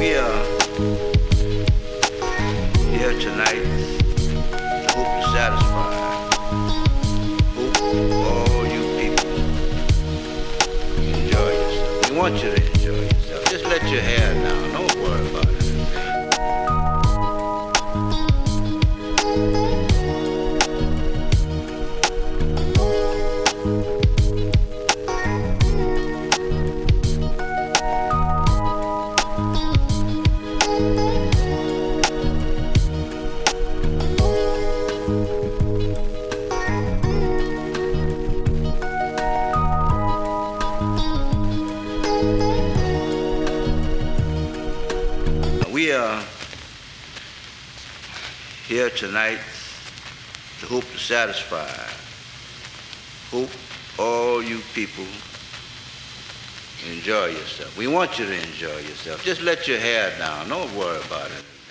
We are here tonight to hope to satisfy. Hope all you people enjoy yourself. We want you to enjoy yourself. Just let your hair down. Don't worry about it. We are here tonight to hope to satisfy. Hope all you people enjoy yourself. We want you to enjoy yourself. Just let your hair down. Don't worry about it.